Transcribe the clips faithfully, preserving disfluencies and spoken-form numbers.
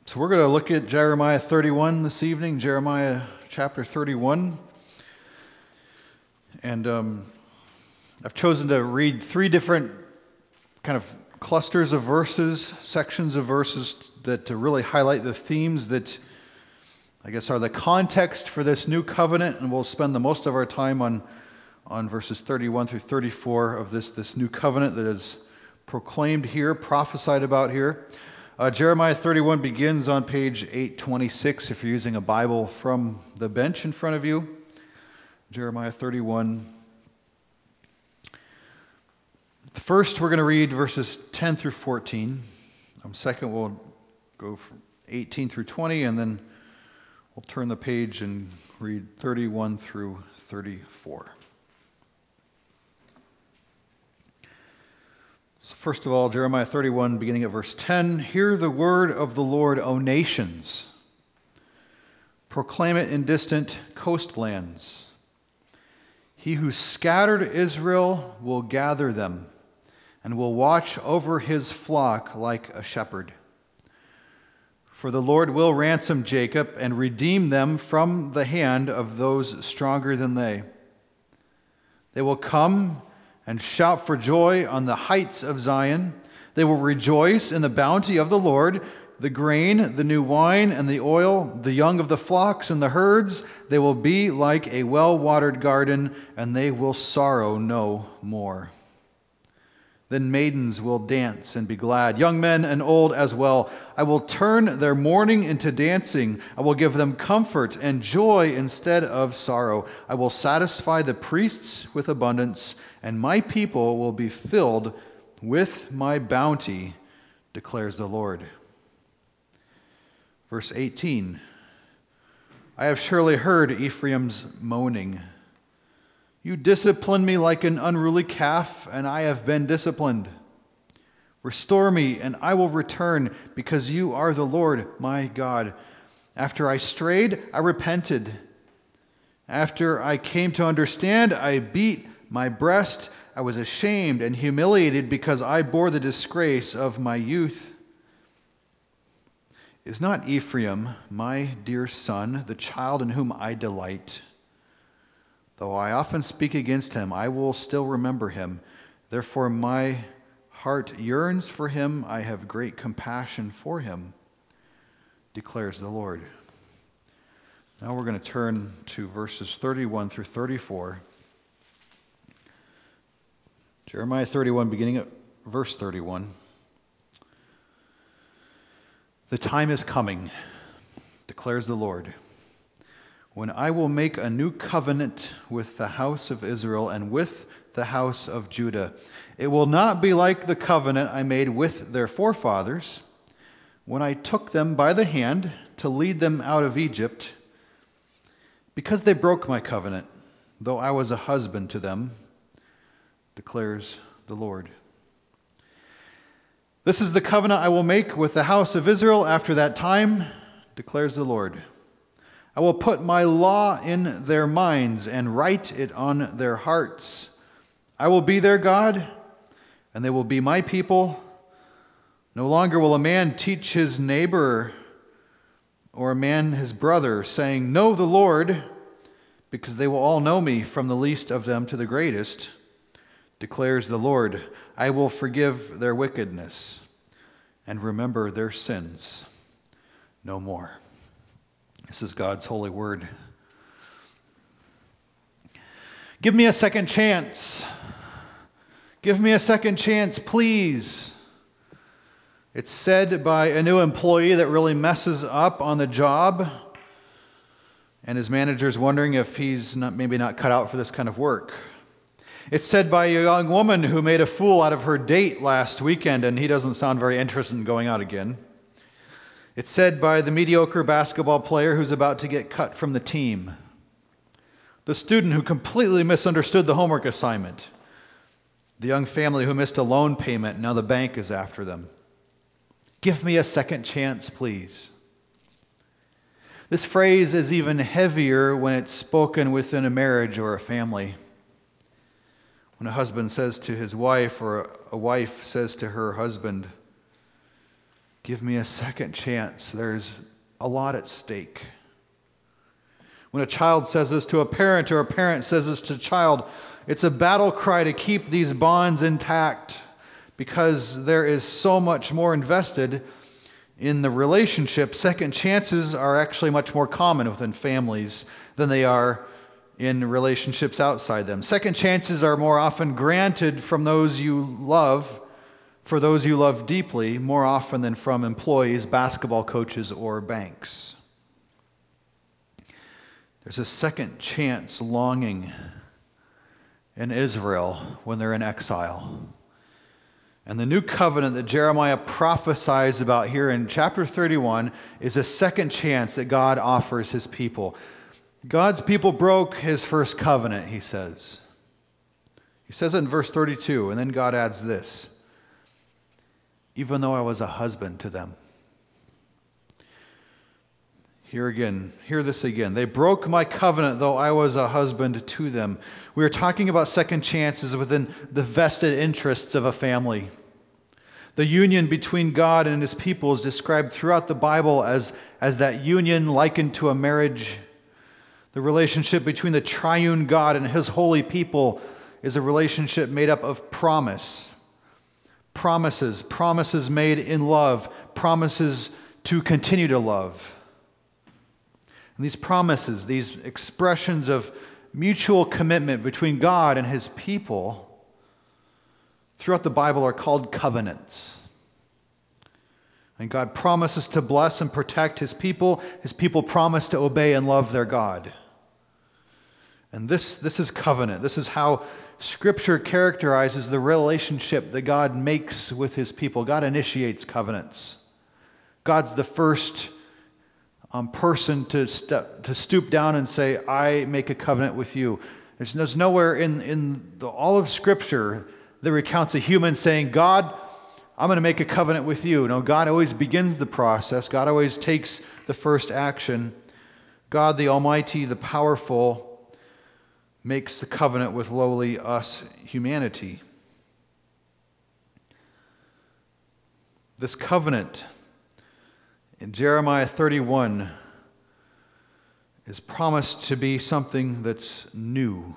So we're going to look at Jeremiah thirty-one this evening, Jeremiah chapter thirty-one. And um, I've chosen to read three different kind of clusters of verses, sections of verses that to really highlight the themes that I guess are the context for this new covenant. And we'll spend the most of our time on, on verses thirty-one through thirty-four of this, this new covenant that is proclaimed here, prophesied about here. Uh, Jeremiah thirty-one begins on page eight twenty-six if you're using a Bible from the bench in front of you. Jeremiah thirty-one. First, we're going to read verses ten through fourteen. Um, second, we'll go from eighteen through twenty, and then we'll turn the page and read thirty-one through thirty-four. So first of all, Jeremiah thirty-one, beginning at verse ten. Hear the word of the Lord, O nations. Proclaim it in distant coastlands. He who scattered Israel will gather them and will watch over his flock like a shepherd. For the Lord will ransom Jacob and redeem them from the hand of those stronger than they. They will come and shout for joy on the heights of Zion. They will rejoice in the bounty of the Lord, the grain, the new wine, and the oil, the young of the flocks and the herds. They will be like a well-watered garden, and they will sorrow no more. Then maidens will dance and be glad, young men and old as well. I will turn their mourning into dancing. I will give them comfort and joy instead of sorrow. I will satisfy the priests with abundance, and my people will be filled with my bounty, declares the Lord. Verse eighteen, I have surely heard Ephraim's moaning. You discipline me like an unruly calf, and I have been disciplined. Restore me, and I will return, because you are the Lord my God. After I strayed, I repented. After I came to understand, I beat my breast. I was ashamed and humiliated because I bore the disgrace of my youth. Is not Ephraim, my dear son, the child in whom I delight? Though I often speak against him, I will still remember him. Therefore my heart yearns for him. I have great compassion for him, declares the Lord. Now we're going to turn to verses thirty-one through thirty-four. Jeremiah thirty-one, beginning at verse thirty-one. The time is coming, declares the Lord, when I will make a new covenant with the house of Israel and with the house of Judah. It will not be like the covenant I made with their forefathers when I took them by the hand to lead them out of Egypt, because they broke my covenant, though I was a husband to them, declares the Lord. This is the covenant I will make with the house of Israel after that time, declares the Lord. I will put my law in their minds and write it on their hearts. I will be their God, and they will be my people. No longer will a man teach his neighbor or a man his brother, saying, know the Lord, because they will all know me, from the least of them to the greatest, declares the Lord. I will forgive their wickedness and remember their sins no more. This is God's holy word. Give me a second chance. Give me a second chance, please. It's said by a new employee that really messes up on the job, and his manager's wondering if he's not maybe not cut out for this kind of work. It's said by a young woman who made a fool out of her date last weekend, and he doesn't sound very interested in going out again. It's said by the mediocre basketball player who's about to get cut from the team. The student who completely misunderstood the homework assignment. The young family who missed a loan payment, now the bank is after them. Give me a second chance, please. This phrase is even heavier when it's spoken within a marriage or a family. When a husband says to his wife, or a wife says to her husband, Give me a second chance. There's a lot at stake. When a child says this to a parent or a parent says this to a child, it's a battle cry to keep these bonds intact because there is so much more invested in the relationship. Second chances are actually much more common within families than they are in relationships outside them. Second chances are more often granted from those you love, for those you love deeply, more often than from employees, basketball coaches, or banks. There's a second chance longing in Israel when they're in exile. And the new covenant that Jeremiah prophesies about here in chapter thirty-one is a second chance that God offers his people. God's people broke his first covenant, he says. He says it in verse thirty-two, and then God adds this: even though I was a husband to them. Here again, hear this again. They broke my covenant, though I was a husband to them. We are talking about second chances within the vested interests of a family. The union between God and his people is described throughout the Bible as, as that union likened to a marriage. The relationship between the triune God and his holy people is a relationship made up of promise. Promises, promises made in love, promises to continue to love. And these promises, these expressions of mutual commitment between God and his people throughout the Bible are called covenants. And God promises to bless and protect his people. His people promise to obey and love their God. And this, this is covenant. This is how Scripture characterizes the relationship that God makes with his people. God initiates covenants. God's the first um, person to step, to stoop down and say, I make a covenant with you. There's, there's nowhere in, in the, all of Scripture that recounts a human saying, God, I'm going to make a covenant with you. No, God always begins the process. God always takes the first action. God, the Almighty, the powerful, makes the covenant with lowly us, humanity. This covenant in Jeremiah thirty-one is promised to be something that's new.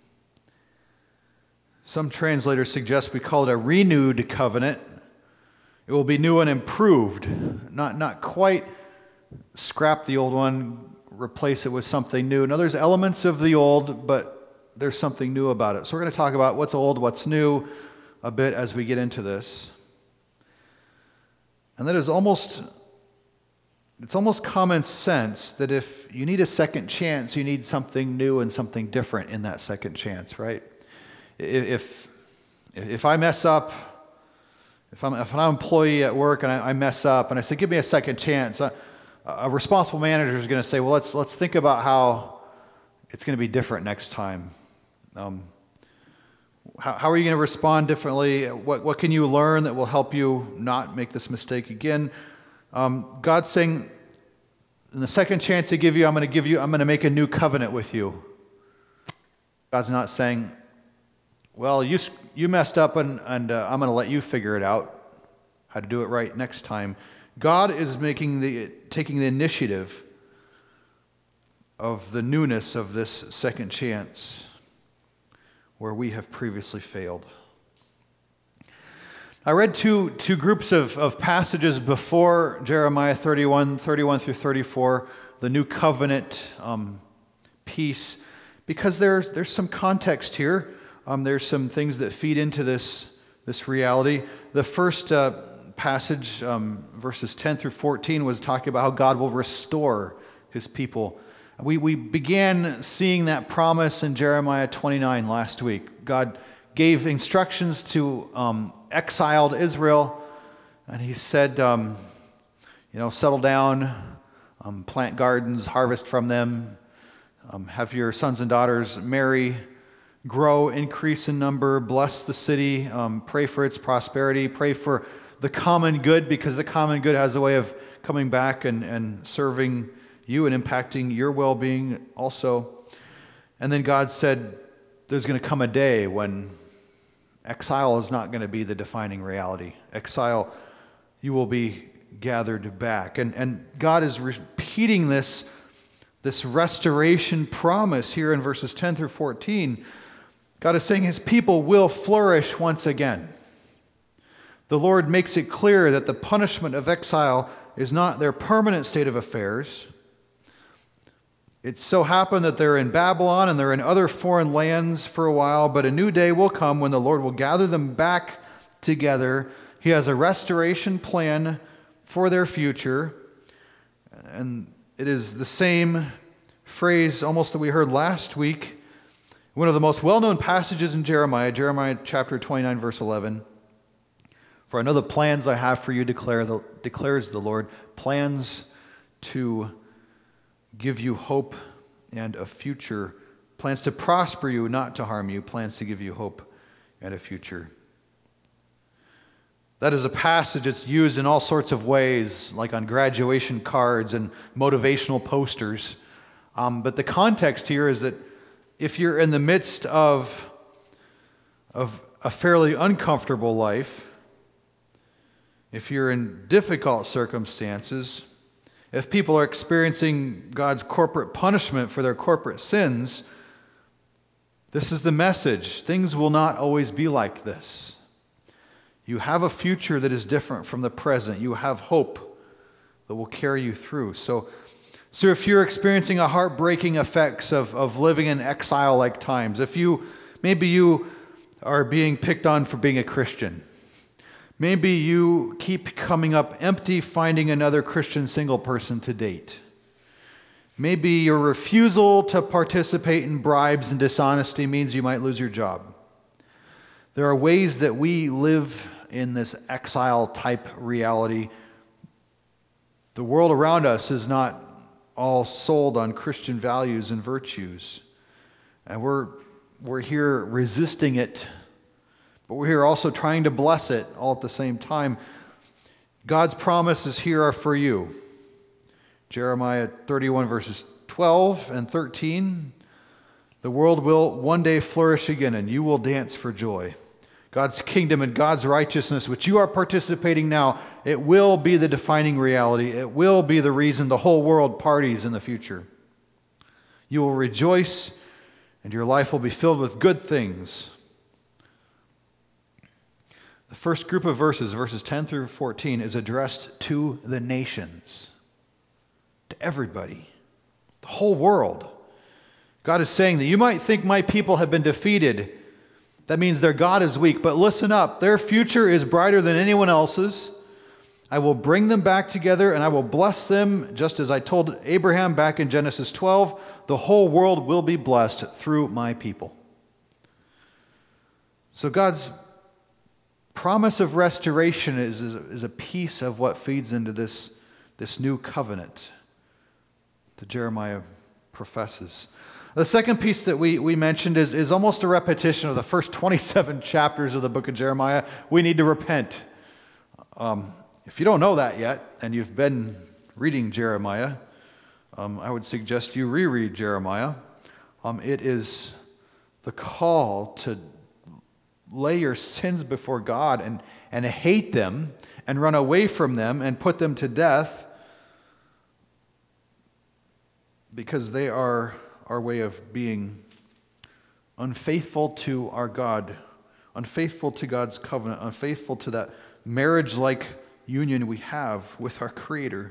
Some translators suggest we call it a renewed covenant. It will be new and improved, not, not quite scrap the old one, replace it with something new. Now, there's elements of the old, but there's something new about it. So we're going to talk about what's old, what's new a bit as we get into this. And that is almost, it's almost common sense that if you need a second chance, you need something new and something different in that second chance, right? If, if I mess up, if I'm, if I'm an employee at work and I, I mess up and I say, give me a second chance, a, a responsible manager is going to say, well, let's, let's think about how it's going to be different next time. Um, how, how are you going to respond differently? What, what can you learn that will help you not make this mistake again? Um, God's saying, in the second chance I give you, I'm going to give you, I'm going to make a new covenant with you. God's not saying, well, you you messed up and, and uh, I'm going to let you figure it out, how to do it right next time. God is making the taking the initiative of the newness of this second chance where we have previously failed. I read two, two groups of, of passages before Jeremiah thirty-one, thirty-one through thirty-four, the new covenant um, piece, because there's, there's some context here. Um, there's some things that feed into this, this reality. The first uh, passage, um, verses ten through fourteen, was talking about how God will restore his people. We, we began seeing that promise in Jeremiah twenty-nine last week. God gave instructions to um, exiled Israel, and he said, um, you know, settle down, um, plant gardens, harvest from them, um, have your sons and daughters marry, grow, increase in number, bless the city, um, pray for its prosperity, pray for the common good, because the common good has a way of coming back and, and serving you and impacting your well-being also. And then God said, there's going to come a day when exile is not going to be the defining reality. Exile, you will be gathered back. And, and God is repeating this, this restoration promise here in verses ten through fourteen. God is saying his people will flourish once again. The Lord makes it clear that the punishment of exile is not their permanent state of affairs. It so happened that they're in Babylon and they're in other foreign lands for a while, but a new day will come when the Lord will gather them back together. He has a restoration plan for their future, and it is the same phrase almost that we heard last week. One of the most well-known passages in Jeremiah, Jeremiah chapter twenty-nine, verse eleven. For I know the plans I have for you, declare the, declares the Lord, plans to give you hope and a future, plans to prosper you, not to harm you, plans to give you hope and a future. That is a passage that's used in all sorts of ways, like on graduation cards and motivational posters. Um, but the context here is that if you're in the midst of, of a fairly uncomfortable life, if you're in difficult circumstances, if people are experiencing God's corporate punishment for their corporate sins, this is the message. Things will not always be like this. You have a future that is different from the present. You have hope that will carry you through. So, so if you're experiencing a heartbreaking effects of, of living in exile-like times, if you, maybe you are being picked on for being a Christian, maybe you keep coming up empty finding another Christian single person to date. Maybe your refusal to participate in bribes and dishonesty means you might lose your job. There are ways that we live in this exile-type reality. The world around us is not all sold on Christian values and virtues. And we're, we're here resisting it. But we're here also trying to bless it all at the same time. God's promises here are for you. Jeremiah thirty-one, verses twelve and thirteen. The world will one day flourish again, and you will dance for joy. God's kingdom and God's righteousness, which you are participating now, it will be the defining reality. It will be the reason the whole world parties in the future. You will rejoice, and your life will be filled with good things. The first group of verses, verses ten through fourteen, is addressed to the nations, to everybody, the whole world. God is saying that you might think my people have been defeated. That means their God is weak. But listen up, their future is brighter than anyone else's. I will bring them back together and I will bless them, just as I told Abraham back in Genesis twelve. The whole world will be blessed through my people. So God's promise of restoration is, is, is a piece of what feeds into this, this new covenant that Jeremiah professes. The second piece that we, we mentioned is, is almost a repetition of the first twenty-seven chapters of the book of Jeremiah. We need to repent. Um, if you don't know that yet, and you've been reading Jeremiah, um, I would suggest you reread Jeremiah. Um, it is the call to lay your sins before God and, and hate them and run away from them and put them to death because they are our way of being unfaithful to our God, unfaithful to God's covenant, unfaithful to that marriage-like union we have with our Creator.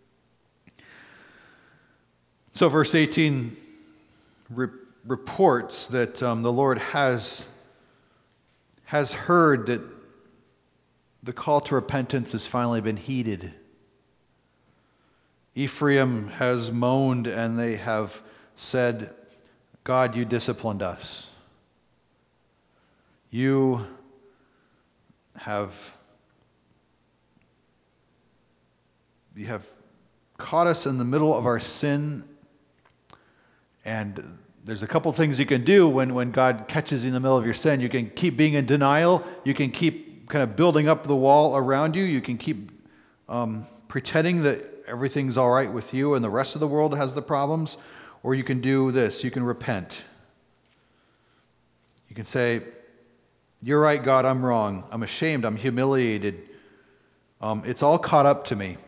So verse eighteen re- reports that um, the Lord has has heard that the call to repentance has finally been heeded. Ephraim has moaned and they have said, God, you disciplined us. You have, you have caught us in the middle of our sin, and there's a couple things you can do when, when God catches you in the middle of your sin. You can keep being in denial. You can keep kind of building up the wall around you. You can keep um, pretending that everything's all right with you and the rest of the world has the problems. Or you can do this. You can repent. You can say, you're right, God, I'm wrong. I'm ashamed. I'm humiliated. Um, it's all caught up to me.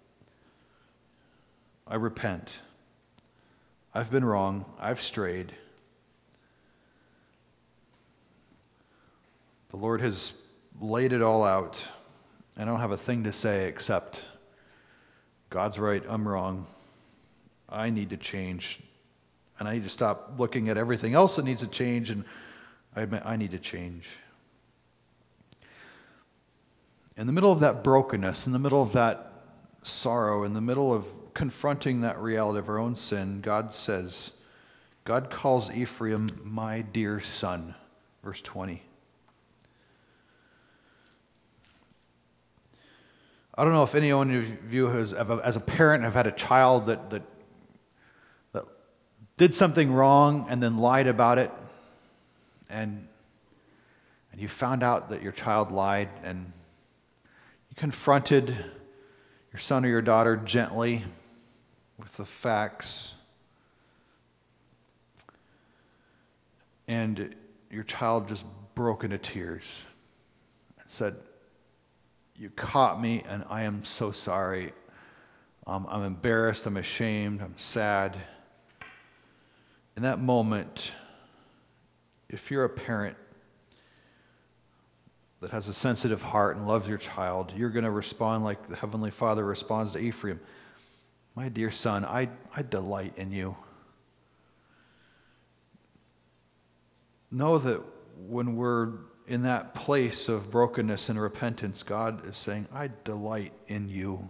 I repent. I've been wrong. I've strayed. The Lord has laid it all out. I don't have a thing to say except God's right, I'm wrong. I need to change. And I need to stop looking at everything else that needs to change, and I admit I need to change. In the middle of that brokenness, in the middle of that sorrow, in the middle of confronting that reality of our own sin, God says, God calls Ephraim my dear son. Verse twenty. I don't know if anyone of you has, as a parent, have had a child that, that, that did something wrong and then lied about it, and, and you found out that your child lied, and you confronted your son or your daughter gently with the facts, and your child just broke into tears and said, "You caught me, and I am so sorry. Um, I'm embarrassed, I'm ashamed, I'm sad." In that moment, if you're a parent that has a sensitive heart and loves your child, you're going to respond like the Heavenly Father responds to Ephraim. "My dear son, I, I delight in you." Know that when we're in that place of brokenness and repentance, God is saying, "I delight in you."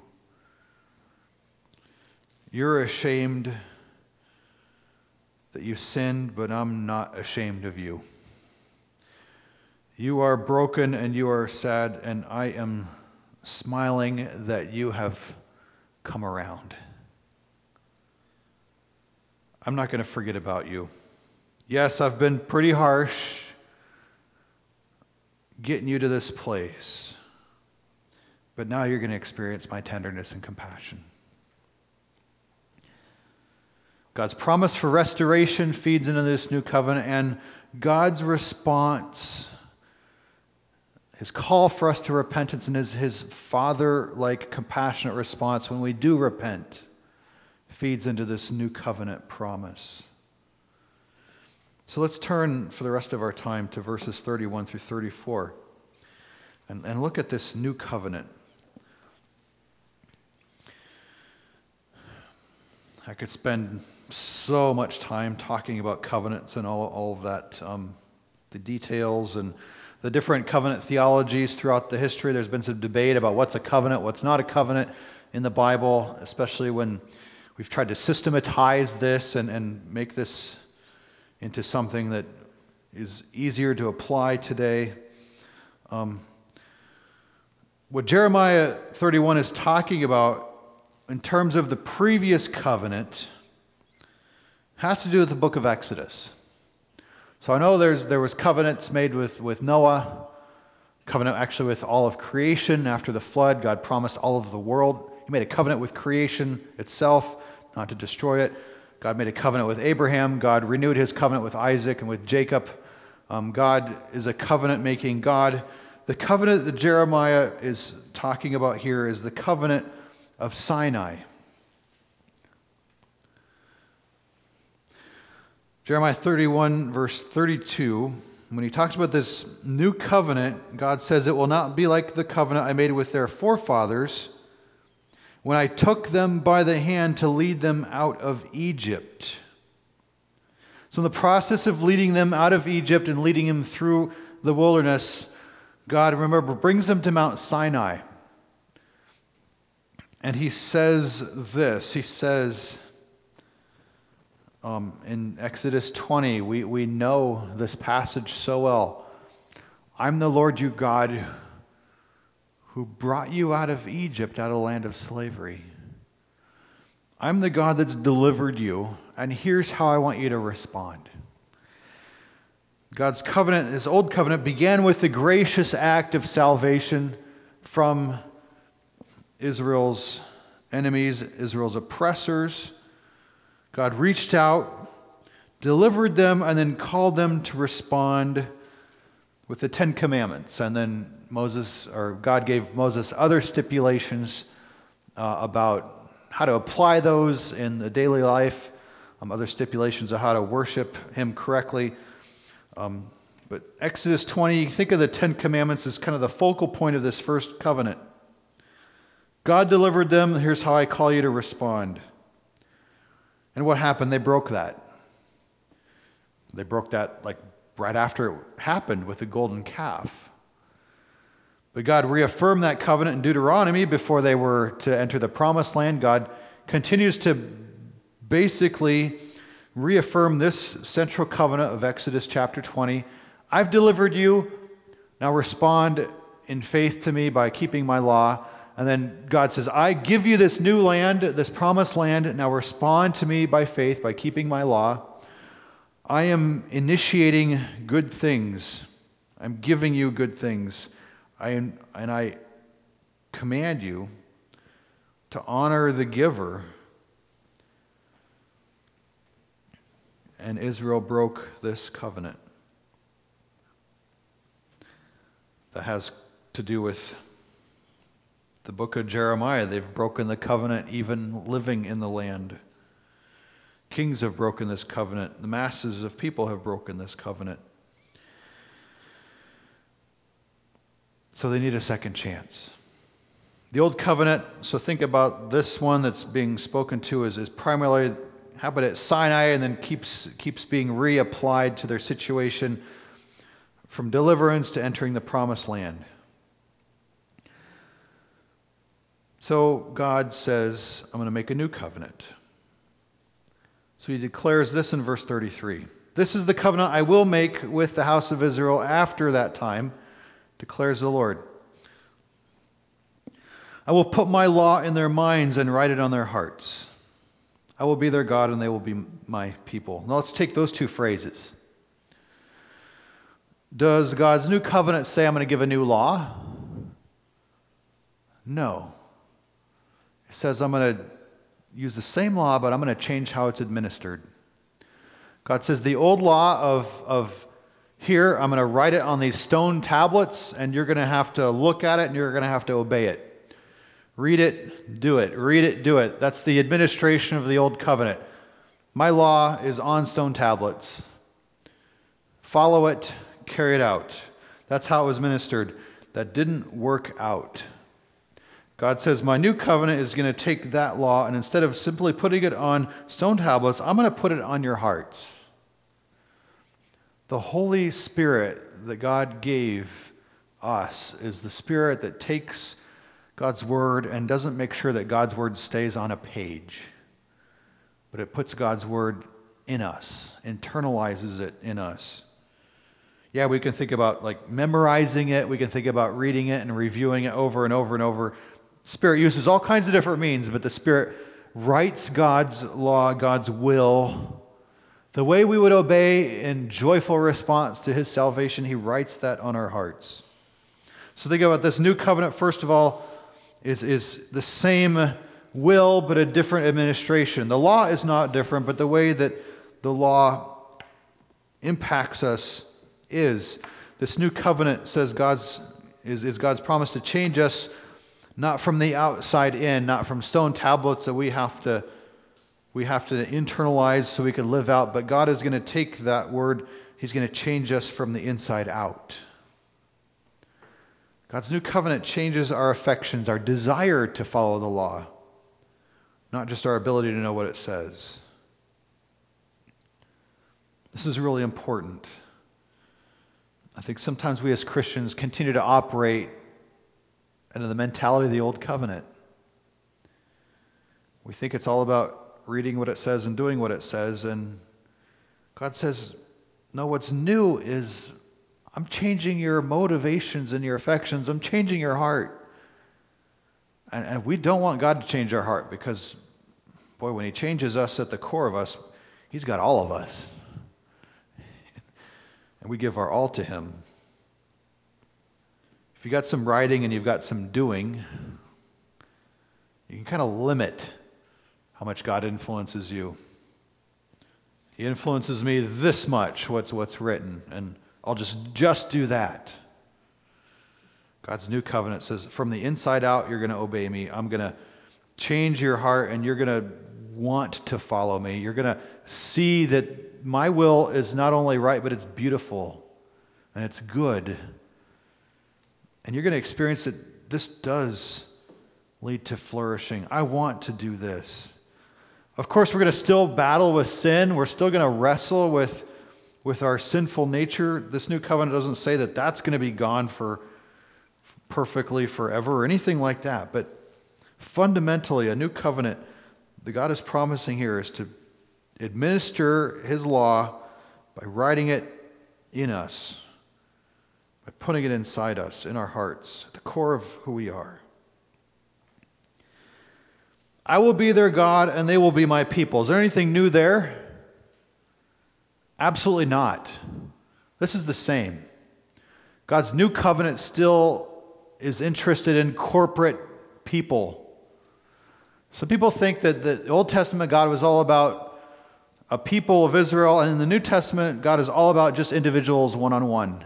You're ashamed that you sinned, but I'm not ashamed of you. You are broken and you are sad, and I am smiling that you have come around. I'm not going to forget about you. Yes, I've been pretty harsh getting you to this place, but now you're going to experience my tenderness and compassion. God's promise for restoration feeds into this new covenant, and God's response, his call for us to repentance, and his, his father-like compassionate response when we do repent, feeds into this new covenant promise. So let's turn for the rest of our time to verses thirty-one through thirty-four and, and look at this new covenant. I could spend so much time talking about covenants and all, all of that, um, the details and the different covenant theologies throughout the history. There's been some debate about what's a covenant, what's not a covenant in the Bible, especially when we've tried to systematize this and, and make this into something that is easier to apply today. Um, what Jeremiah thirty-one is talking about in terms of the previous covenant has to do with the book of Exodus. So I know there's there was covenants made with, with Noah, covenant actually with all of creation after the flood. God promised all of the world. He made a covenant with creation itself, not to destroy it. God made a covenant with Abraham. God renewed his covenant with Isaac and with Jacob. Um, God is a covenant-making God. The covenant that Jeremiah is talking about here is the covenant of Sinai. Jeremiah thirty-one, verse thirty-two, when he talks about this new covenant, God says, "It will not be like the covenant I made with their forefathers when I took them by the hand to lead them out of Egypt." So in the process of leading them out of Egypt and leading them through the wilderness, God, remember, brings them to Mount Sinai. And he says this, he says um, in Exodus twenty, we, we know this passage so well. "I'm the Lord your God who brought you out of Egypt, out of the land of slavery. I'm the God that's delivered you, and here's how I want you to respond." God's covenant, his old covenant, began with the gracious act of salvation from Israel's enemies, Israel's oppressors. God reached out, delivered them, and then called them to respond with the Ten Commandments, and then Moses, or God gave Moses other stipulations uh, about how to apply those in the daily life, um, other stipulations of how to worship him correctly. Um, but Exodus twenty, think of the Ten Commandments as kind of the focal point of this first covenant. God delivered them. Here's how I call you to respond. And what happened? They broke that. They broke that like right after it happened with the golden calf. But God reaffirmed that covenant in Deuteronomy before they were to enter the promised land. God continues to basically reaffirm this central covenant of Exodus chapter twenty. I've delivered you. Now respond in faith to me by keeping my law. And then God says, I give you this new land, this promised land. Now respond to me by faith, by keeping my law. I am initiating good things. I'm giving you good things. I am, and I command you to honor the giver. And Israel broke this covenant. That has to do with the book of Jeremiah. They've broken the covenant even living in the land. Kings have broken this covenant. The masses of people have broken this covenant. So they need a second chance. The old covenant, so think about this one that's being spoken to is, is primarily happened at Sinai and then keeps, keeps being reapplied to their situation from deliverance to entering the promised land. So God says, I'm going to make a new covenant. So he declares this in verse thirty-three. This is the covenant I will make with the house of Israel after that time, declares the Lord. I will put my law in their minds and write it on their hearts. I will be their God and they will be my people. Now let's take those two phrases. Does God's new covenant say I'm going to give a new law? No. It says I'm going to use the same law, but I'm going to change how it's administered. God says the old law of, of here, I'm going to write it on these stone tablets, and you're going to have to look at it, and you're going to have to obey it. Read it, do it. Read it, do it. That's the administration of the old covenant. My law is on stone tablets. Follow it, carry it out. That's how it was ministered. That didn't work out. God says, my new covenant is going to take that law, and instead of simply putting it on stone tablets, I'm going to put it on your hearts. The Holy Spirit that God gave us is the Spirit that takes God's Word and doesn't make sure that God's Word stays on a page, but it puts God's Word in us, internalizes it in us. Yeah, we can think about like memorizing it. We can think about reading it and reviewing it over and over and over. Spirit uses all kinds of different means, but the Spirit writes God's law, God's will. The way we would obey in joyful response to His salvation, He writes that on our hearts. So think about this new covenant, first of all, is, is the same will, but a different administration. The law is not different, but the way that the law impacts us is. This new covenant says God's is, is God's promise to change us, not from the outside in, not from stone tablets that we have to we have to internalize so we can live out, but God is going to take that word, He's going to change us from the inside out. God's new covenant changes our affections, our desire to follow the law, not just our ability to know what it says. This is really important. I think sometimes we as Christians continue to operate under the mentality of the old covenant. We think it's all about reading what it says and doing what it says, and God says, no, what's new is I'm changing your motivations and your affections. I'm changing your heart. And, and we don't want God to change our heart because, boy, when He changes us at the core of us, He's got all of us. And we give our all to Him. If you got some writing and you've got some doing, you can kind of limit how much God influences you. He influences me this much, what's what's written, and I'll just, just do that. God's new covenant says, from the inside out, you're going to obey me. I'm going to change your heart, and you're going to want to follow me. You're going to see that my will is not only right, but it's beautiful, and it's good. And you're going to experience that this does lead to flourishing. I want to do this. Of course, we're going to still battle with sin. We're still going to wrestle with, with our sinful nature. This new covenant doesn't say that that's going to be gone for perfectly forever or anything like that. But fundamentally, a new covenant that God is promising here is to administer his law by writing it in us, by putting it inside us, in our hearts, at the core of who we are. I will be their God, and they will be my people. Is there anything new there? Absolutely not. This is the same. God's new covenant still is interested in corporate people. Some people think that the Old Testament God was all about a people of Israel, and in the New Testament, God is all about just individuals one-on-one.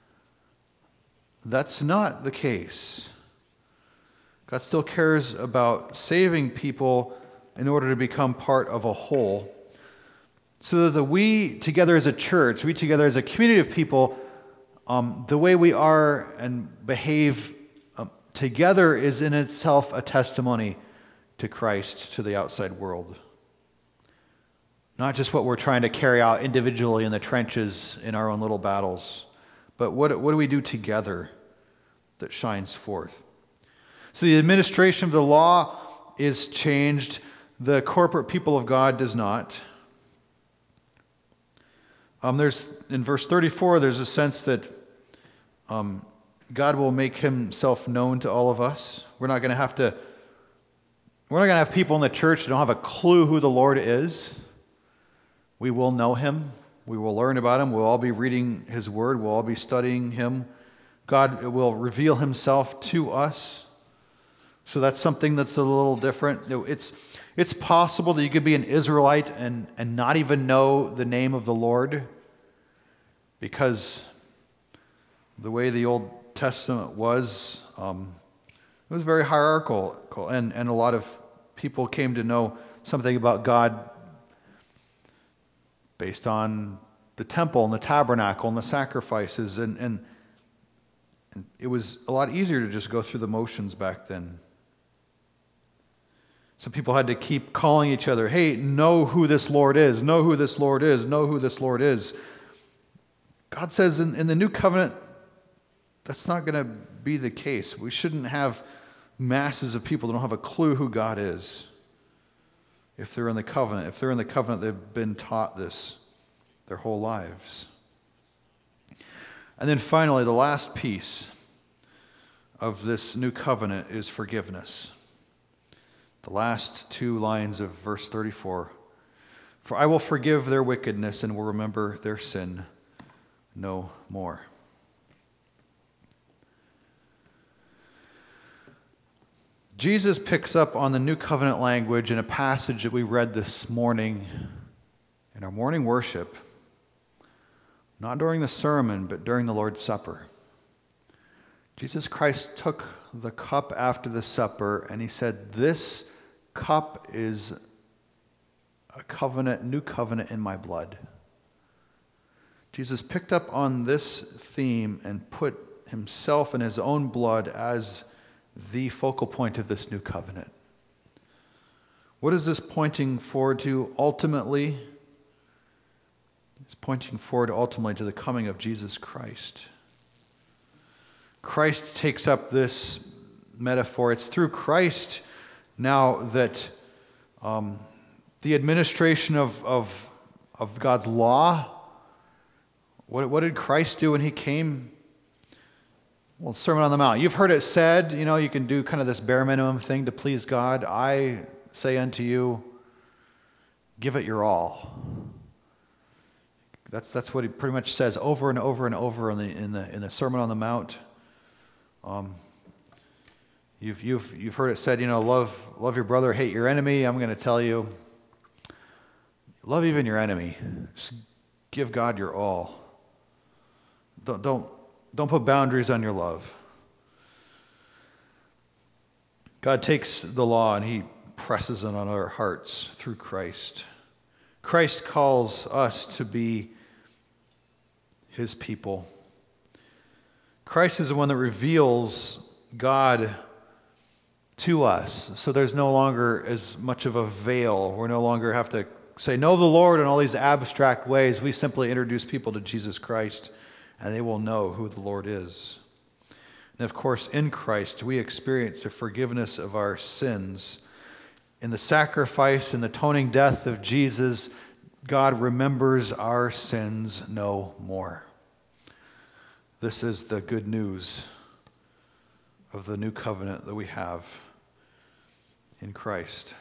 That's not the case. God still cares about saving people in order to become part of a whole, so that we together as a church, we together as a community of people, um, the way we are and behave um, together is in itself a testimony to Christ to the outside world. Not just what we're trying to carry out individually in the trenches in our own little battles, but what, what do we do together that shines forth? So the administration of the law is changed. The corporate people of God does not. Um, there's in verse thirty-four, there's a sense that um, God will make himself known to all of us. We're not going to have to, we're not going to have people in the church who don't have a clue who the Lord is. We will know him. We will learn about him. We'll all be reading his word. We'll all be studying him. God will reveal himself to us. So that's something that's a little different. It's, it's possible that you could be an Israelite and, and not even know the name of the Lord, because the way the Old Testament was, um, it was very hierarchical, and, and a lot of people came to know something about God based on the temple and the tabernacle and the sacrifices, and, and, and it was a lot easier to just go through the motions back then. So people had to keep calling each other, hey, know who this Lord is, know who this Lord is, know who this Lord is. God says in, in the new covenant, that's not going to be the case. We shouldn't have masses of people that don't have a clue who God is. If they're in the covenant, if they're in the covenant, they've been taught this their whole lives. And then finally, the last piece of this new covenant is forgiveness. The last two lines of verse thirty-four. For I will forgive their wickedness and will remember their sin no more. Jesus picks up on the new covenant language in a passage that we read this morning in our morning worship, not during the sermon, but during the Lord's Supper. Jesus Christ took the cup after the supper, and he said, this cup is a covenant, new covenant in my blood. Jesus picked up on this theme and put himself and his own blood as the focal point of this new covenant. What is this pointing forward to ultimately? It's pointing forward ultimately to the coming of Jesus Christ. Christ takes up this metaphor. It's through Christ now that um, the administration of, of, of God's law, what, what did Christ do when he came? Well, Sermon on the Mount. You've heard it said, you know, you can do kind of this bare minimum thing to please God. I say unto you, give it your all. That's that's what he pretty much says over and over and over in the in the in the Sermon on the Mount. Um, you've you've you've heard it said, you know, love love your brother, hate your enemy. I'm going to tell you, love even your enemy. Just give God your all. Don't, don't, don't put boundaries on your love. God takes the law and he presses it on our hearts through Christ. Christ calls us to be his people. Christ is the one that reveals God to us. So there's no longer as much of a veil. We no longer have to say, know the Lord in all these abstract ways. We simply introduce people to Jesus Christ, and they will know who the Lord is. And of course, in Christ, we experience the forgiveness of our sins. In the sacrifice and the atoning death of Jesus, God remembers our sins no more. This is the good news of the new covenant that we have in Christ.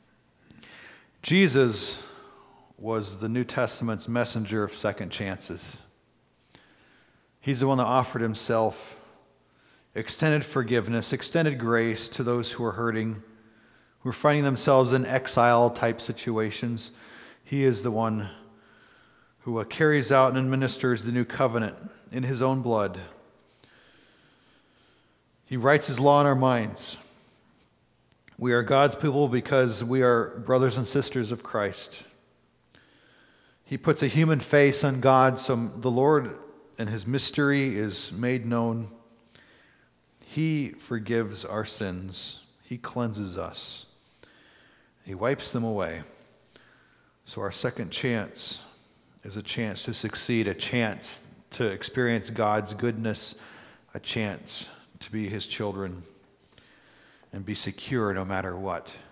Jesus was the New Testament's messenger of second chances. He's the one that offered himself, extended forgiveness, extended grace to those who are hurting, who are finding themselves in exile-type situations. He is the one who carries out and administers the new covenant in his own blood. He writes his law in our minds. We are God's people because we are brothers and sisters of Christ. He puts a human face on God, so the Lord and his mystery is made known. He forgives our sins. He cleanses us. He wipes them away. So our second chance is a chance to succeed, a chance to experience God's goodness, a chance to be his children and be secure no matter what.